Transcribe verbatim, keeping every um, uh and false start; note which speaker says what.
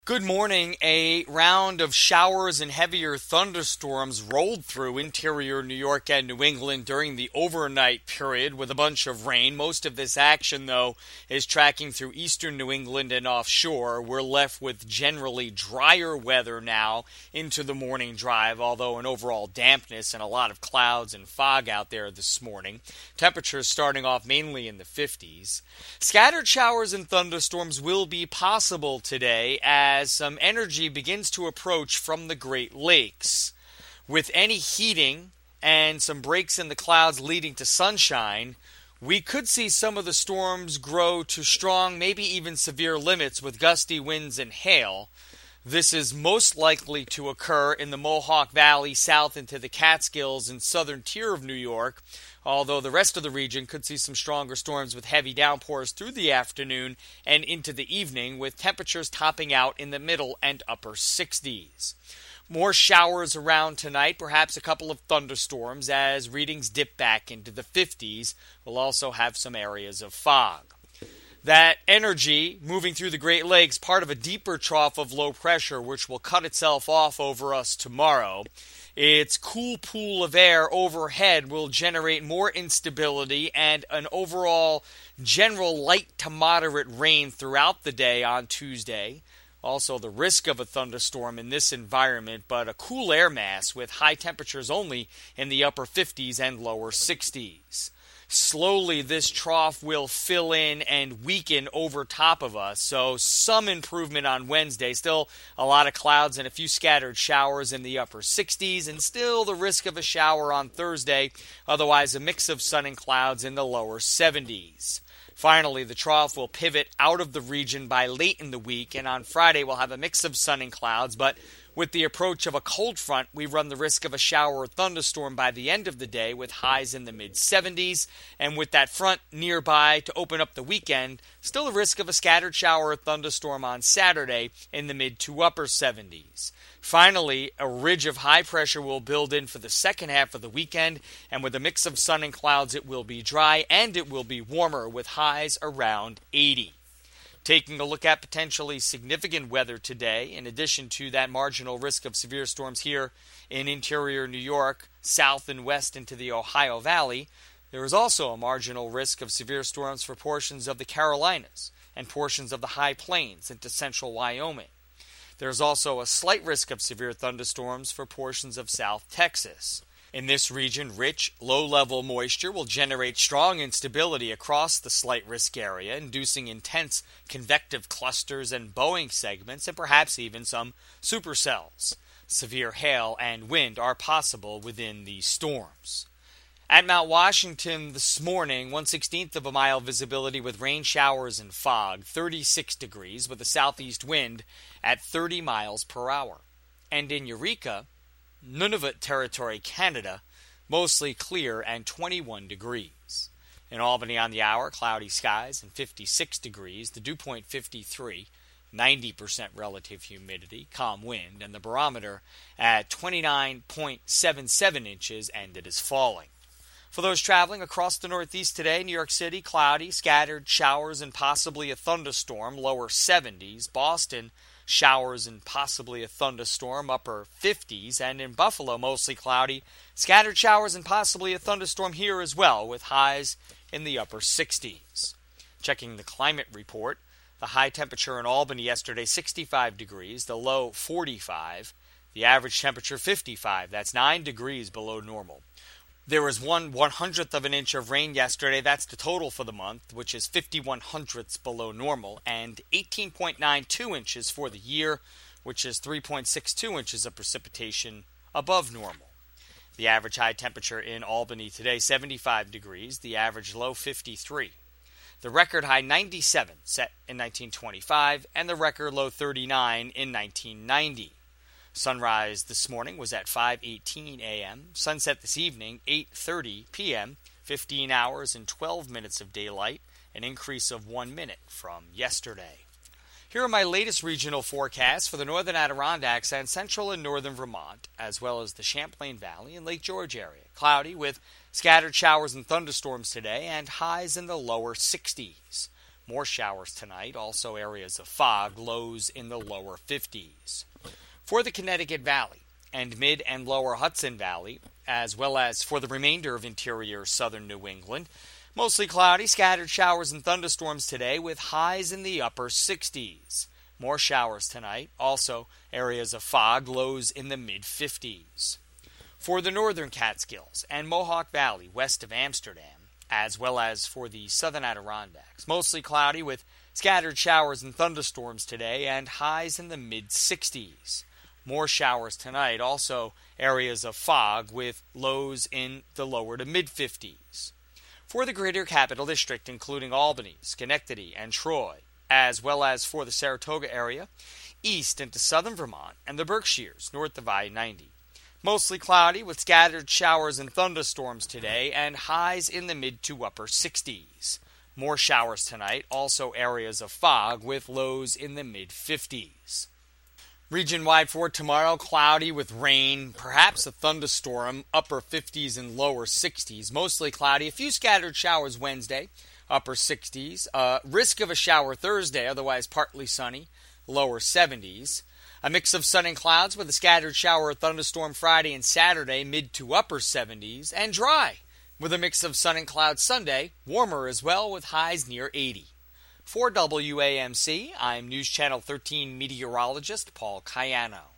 Speaker 1: Good morning. A round of showers and heavier thunderstorms rolled through interior New York and New England during the overnight period with a bunch of rain. Most of this action, though, is tracking through eastern New England and offshore. We're left with generally drier weather now into the morning drive, although an overall dampness and a lot of clouds and fog out there this morning. Temperatures starting off mainly in the fifties. Scattered showers and thunderstorms will be possible today as as some energy begins to approach from the Great Lakes. With any heating and some breaks in the clouds leading to sunshine, we could see some of the storms grow to strong, maybe even severe limits with gusty winds and hail. This is most likely to occur in the Mohawk Valley south into the Catskills and southern tier of New York, although the rest of the region could see some stronger storms with heavy downpours through the afternoon and into the evening, with temperatures topping out in the middle and upper sixties. More showers around tonight, perhaps a couple of thunderstorms as readings dip back into the fifties. We'll also have some areas of fog. That energy moving through the Great Lakes, part of a deeper trough of low pressure, which will cut itself off over us tomorrow. Its cool pool of air overhead will generate more instability and an overall general light to moderate rain throughout the day on Tuesday. Also, the risk of a thunderstorm in this environment, but a cool air mass with high temperatures only in the upper fifties and lower sixties. Slowly, this trough will fill in and weaken over top of us, so some improvement on Wednesday. Still a lot of clouds and a few scattered showers in the upper sixties, and still the risk of a shower on Thursday. Otherwise, a mix of sun and clouds in the lower seventies. Finally, the trough will pivot out of the region by late in the week, and on Friday we'll have a mix of sun and clouds, but with the approach of a cold front, we run the risk of a shower or thunderstorm by the end of the day with highs in the mid seventies. And with that front nearby to open up the weekend, still a risk of a scattered shower or thunderstorm on Saturday in the mid to upper seventies. Finally, a ridge of high pressure will build in for the second half of the weekend, and with a mix of sun and clouds, it will be dry and it will be warmer with highs around eighty. Taking a look at potentially significant weather today, in addition to that marginal risk of severe storms here in interior New York, south and west into the Ohio Valley, there is also a marginal risk of severe storms for portions of the Carolinas and portions of the High Plains into central Wyoming. There is also a slight risk of severe thunderstorms for portions of South Texas. In this region, rich, low-level moisture will generate strong instability across the slight risk area, inducing intense convective clusters and bowing segments, and perhaps even some supercells. Severe hail and wind are possible within these storms. At Mount Washington this morning, one sixteenth of a mile visibility with rain showers and fog, thirty-six degrees, with a southeast wind at thirty miles per hour. And in Eureka, Nunavut Territory, Canada, mostly clear and twenty-one degrees. In Albany on the hour, cloudy skies and fifty-six degrees, the dew point fifty-three, ninety percent relative humidity, calm wind, and the barometer at twenty-nine point seven seven inches, and it is falling. For those traveling across the Northeast today, New York City, cloudy, scattered showers and possibly a thunderstorm, lower seventies. Boston, showers and possibly a thunderstorm, upper fifties, and in Buffalo, mostly cloudy, scattered showers and possibly a thunderstorm here as well, with highs in the upper sixties. Checking the climate report, the high temperature in Albany yesterday, sixty-five degrees, the low forty-five, the average temperature fifty-five, that's nine degrees below normal. There was one one hundredth of an inch of rain yesterday. That's the total for the month, which is fifty-one hundredths below normal, and eighteen point nine two inches for the year, which is three point six two inches of precipitation above normal. The average high temperature in Albany today, seventy-five degrees, the average low fifty-three. The record high ninety-seven set in nineteen twenty-five, and the record low thirty-nine in nineteen ninety. Sunrise this morning was at five eighteen a.m. Sunset this evening, eight thirty p.m., fifteen hours and twelve minutes of daylight, an increase of one minute from yesterday. Here are my latest regional forecasts for the northern Adirondacks and central and northern Vermont, as well as the Champlain Valley and Lake George area. Cloudy with scattered showers and thunderstorms today, and highs in the lower sixties. More showers tonight, also areas of fog, lows in the lower fifties. For the Connecticut Valley and mid and lower Hudson Valley, as well as for the remainder of interior southern New England, mostly cloudy, scattered showers and thunderstorms today with highs in the upper sixties. More showers tonight, also areas of fog, lows in the mid fifties. For the northern Catskills and Mohawk Valley west of Amsterdam, as well as for the southern Adirondacks, mostly cloudy with scattered showers and thunderstorms today and highs in the mid sixties. More showers tonight, also areas of fog with lows in the lower to mid fifties. For the greater capital district, including Albany, Schenectady, and Troy, as well as for the Saratoga area, east into southern Vermont, and the Berkshires, north of I ninety. Mostly cloudy with scattered showers and thunderstorms today, and highs in the mid to upper sixties. More showers tonight, also areas of fog with lows in the mid fifties. Region-wide for tomorrow, cloudy with rain, perhaps a thunderstorm, upper fifties and lower sixties. Mostly cloudy, a few scattered showers Wednesday, upper sixties. Uh, risk of a shower Thursday, otherwise partly sunny, lower seventies. A mix of sun and clouds with a scattered shower or thunderstorm Friday and Saturday, mid to upper seventies. And dry, with a mix of sun and clouds Sunday, warmer as well with highs near eighty. For W A M C, I'm News Channel thirteen meteorologist Paul Cayano.